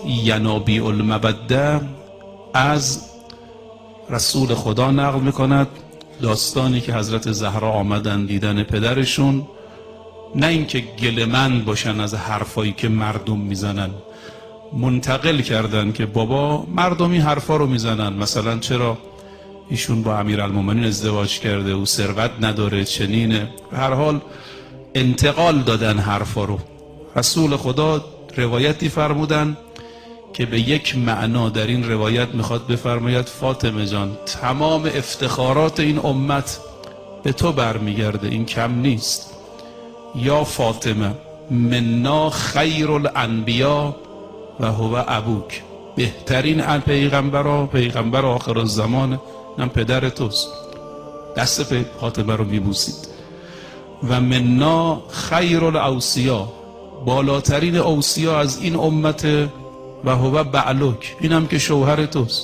ینابیع المبده از رسول خدا نقل میکند داستانی که حضرت زهرا آمدن دیدن پدرشون، نه اینکه گله‌مند باشن از حرفایی که مردم میزنن، منتقل کردن که بابا مردمی حرفا رو میزنن، مثلا چرا ایشون با امیرالمومنین ازدواج کرده و ثروت نداره چنینه، به هر حال انتقال دادن حرفا رو. رسول خدا روایتی فرمودن که به یک معنا در این روایت میخواد بفرماید فاطمه جان تمام افتخارات این امت به تو برمیگرده، این کم نیست. یا فاطمه منا خیر الانبیا و هو ابوک، بهترین پیغمبر آخر الزمان هم پدر توست. دست فاطمه رو میبوسید. و منا خیر الاوصیا، بالاترین اوصیا از این امت و هو بعلک، اینم که شوهر توست.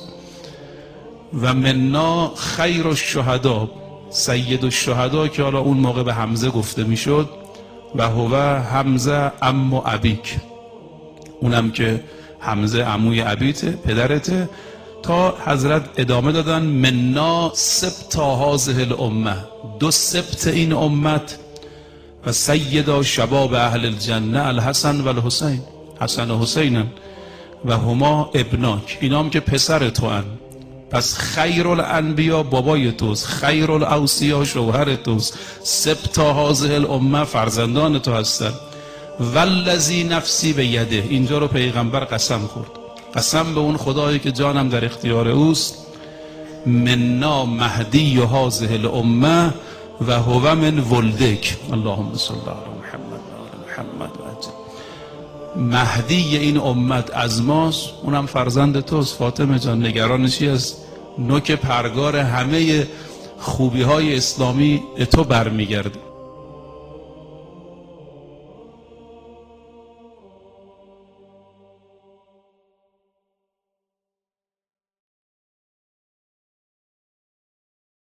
و منا خیر الشهدا، سید الشهدا که حالا اون موقع به حمزه گفته میشد، و هو حمزه عم ابیک، اونم که حمزه عموی ابیته پدرته. تا حضرت ادامه دادن منا سبط هذه الامه، دو سبط این امت، و سیدا شباب اهل الجنه الحسن و الحسین، حسن و حسینن، و هما ابناک، اینام که پسر تو هن. پس خیر الانبیا بابای توست، خیر الاوصیا شوهر توست، سبط هذه الامه فرزندان تو هستن. والذی نفسی به یده، اینجا رو پیغمبر قسم خورد، قسم به اون خدایی که جانم در اختیار اوست، منا مهدی هذه الامه و هو من ولدک، اللهم صل علی محمد و آل محمد و عجل. مهدی این امت از ماست، اونم فرزند توست فاطمه جان. نگرانشی از نوک پرگار همه خوبی های اسلامی تو برمیگرده.